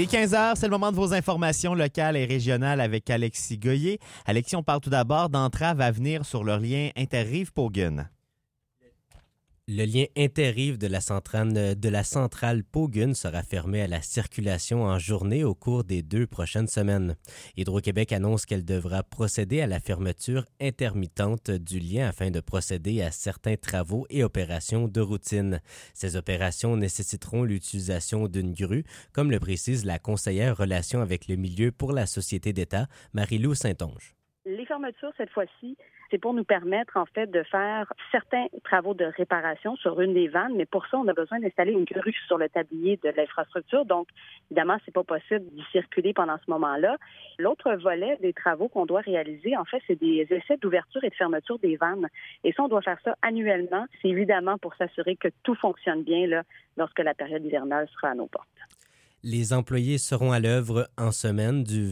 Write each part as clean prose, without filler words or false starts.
Il est 15h, c'est le moment de vos informations locales et régionales avec Alexis Goyer. Alexis, on parle tout d'abord d'entraves à venir sur le lien Interrive-Paugun. Le lien Interrive de la centrale Paugun sera fermé à la circulation en journée au cours des 2 prochaines semaines. Hydro-Québec annonce qu'elle devra procéder à la fermeture intermittente du lien afin de procéder à certains travaux et opérations de routine. Ces opérations nécessiteront l'utilisation d'une grue, comme le précise la conseillère Relations avec le milieu pour la Société d'État, Marie-Lou Saint-Onge. Les fermetures, cette fois-ci, c'est pour nous permettre, en fait, de faire certains travaux de réparation sur une des vannes, mais pour ça, on a besoin d'installer une grue sur le tablier de l'infrastructure. Donc, évidemment, c'est pas possible d'y circuler pendant ce moment-là. L'autre volet des travaux qu'on doit réaliser, en fait, c'est des essais d'ouverture et de fermeture des vannes. Et ça, on doit faire ça annuellement. C'est évidemment pour s'assurer que tout fonctionne bien là, lorsque la période hivernale sera à nos portes. Les employés seront à l'œuvre en semaine du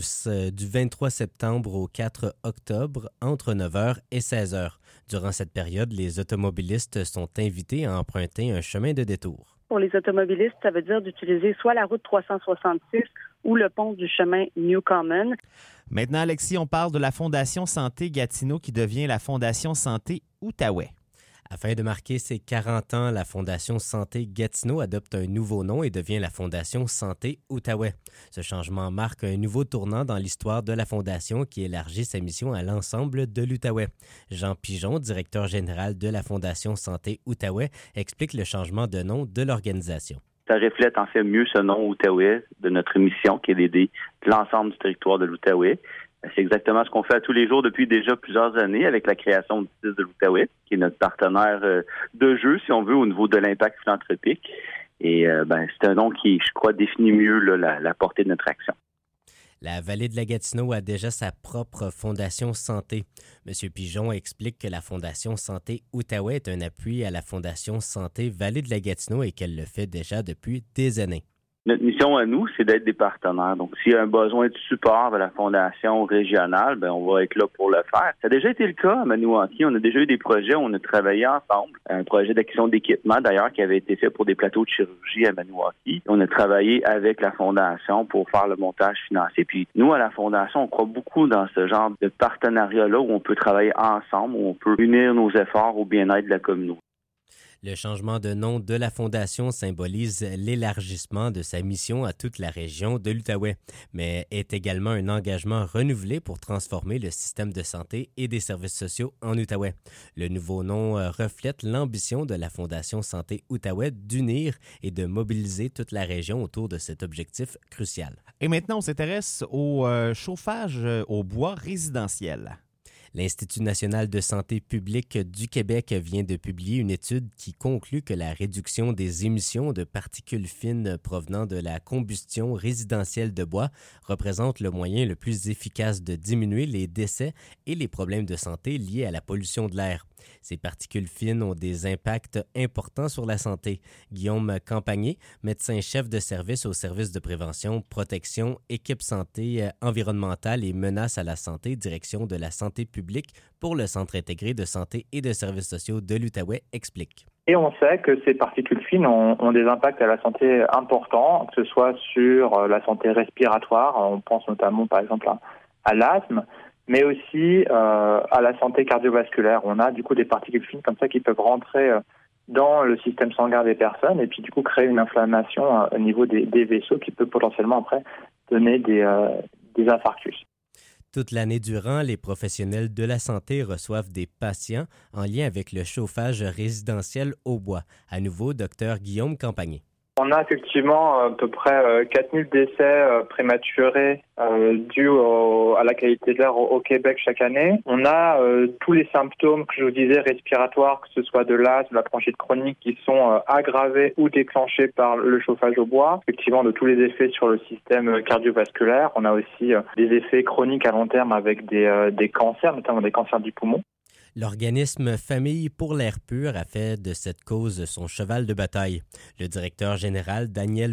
23 septembre au 4 octobre entre 9h et 16h. Durant cette période, les automobilistes sont invités à emprunter un chemin de détour. Pour les automobilistes, ça veut dire d'utiliser soit la route 366 ou le pont du chemin Newcomen. Maintenant, Alexis, on parle de la Fondation Santé Gatineau qui devient la Fondation Santé Outaouais. Afin de marquer ses 40 ans, la Fondation Santé Gatineau adopte un nouveau nom et devient la Fondation Santé Outaouais. Ce changement marque un nouveau tournant dans l'histoire de la Fondation qui élargit sa mission à l'ensemble de l'Outaouais. Jean Pigeon, directeur général de la Fondation Santé Outaouais, explique le changement de nom de l'organisation. Ça reflète en fait mieux ce nom Outaouais de notre mission qui est d'aider l'ensemble du territoire de l'Outaouais. C'est exactement ce qu'on fait à tous les jours depuis déjà plusieurs années avec la création du CIS de l'Outaouais, qui est notre partenaire de jeu, si on veut, au niveau de l'impact philanthropique. Et c'est un nom qui, je crois, définit mieux là, la portée de notre action. La vallée de la Gatineau a déjà sa propre Fondation Santé. M. Pigeon explique que la Fondation Santé Outaouais est un appui à la Fondation Santé Vallée de la Gatineau et qu'elle le fait déjà depuis des années. Notre mission à nous, c'est d'être des partenaires. Donc, s'il y a un besoin de support de la fondation régionale, on va être là pour le faire. Ça a déjà été le cas à Maniwaki. On a déjà eu des projets où on a travaillé ensemble. Un projet d'acquisition d'équipement, d'ailleurs, qui avait été fait pour des plateaux de chirurgie à Maniwaki. On a travaillé avec la fondation pour faire le montage financier. Puis, nous, à la fondation, on croit beaucoup dans ce genre de partenariat-là où on peut travailler ensemble, où on peut unir nos efforts au bien-être de la communauté. Le changement de nom de la Fondation symbolise l'élargissement de sa mission à toute la région de l'Outaouais, mais est également un engagement renouvelé pour transformer le système de santé et des services sociaux en Outaouais. Le nouveau nom reflète l'ambition de la Fondation Santé Outaouais d'unir et de mobiliser toute la région autour de cet objectif crucial. Et maintenant, on s'intéresse au chauffage au bois résidentiel. L'Institut national de santé publique du Québec vient de publier une étude qui conclut que la réduction des émissions de particules fines provenant de la combustion résidentielle de bois représente le moyen le plus efficace de diminuer les décès et les problèmes de santé liés à la pollution de l'air. Ces particules fines ont des impacts importants sur la santé. Guillaume Campagné, médecin-chef de service au service de prévention, protection, équipe santé environnementale et menaces à la santé, direction de la santé publique pour le Centre intégré de santé et de services sociaux de l'Outaouais, explique. Et on sait que ces particules fines ont des impacts à la santé importants, que ce soit sur la santé respiratoire, on pense notamment par exemple à l'asthme, mais aussi à la santé cardiovasculaire. On a du coup des particules fines comme ça qui peuvent rentrer dans le système sanguin des personnes et puis du coup créer une inflammation au niveau des vaisseaux qui peut potentiellement après donner des infarctus. Toute l'année durant, les professionnels de la santé reçoivent des patients en lien avec le chauffage résidentiel au bois. À nouveau, Dr Guillaume Campagné. On a effectivement à peu près 4000 décès prématurés dus à la qualité de l'air au Québec chaque année. On a tous les symptômes que je vous disais respiratoires, que ce soit de l'asthme, la bronchite chronique, qui sont aggravés ou déclenchés par le chauffage au bois. Effectivement, de tous les effets sur le système cardiovasculaire. On a aussi des effets chroniques à long terme avec des cancers, notamment des cancers du poumon. L'organisme Famille pour l'air pur a fait de cette cause son cheval de bataille. Le directeur général Daniel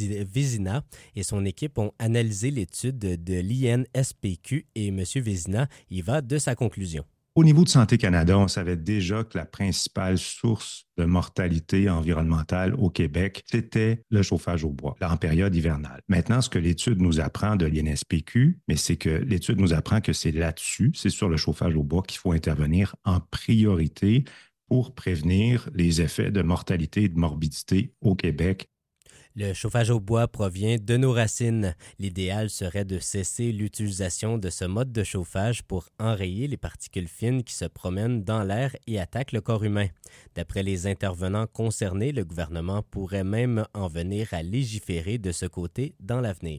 Vézina et son équipe ont analysé l'étude de l'INSPQ et M. Vézina y va de sa conclusion. Au niveau de Santé Canada, on savait déjà que la principale source de mortalité environnementale au Québec, c'était le chauffage au bois, là, en période hivernale. Maintenant, ce que l'étude nous apprend de l'INSPQ, mais c'est que l'étude nous apprend que c'est là-dessus, c'est sur le chauffage au bois qu'il faut intervenir en priorité pour prévenir les effets de mortalité et de morbidité au Québec. Le chauffage au bois provient de nos racines. L'idéal serait de cesser l'utilisation de ce mode de chauffage pour enrayer les particules fines qui se promènent dans l'air et attaquent le corps humain. D'après les intervenants concernés, le gouvernement pourrait même en venir à légiférer de ce côté dans l'avenir.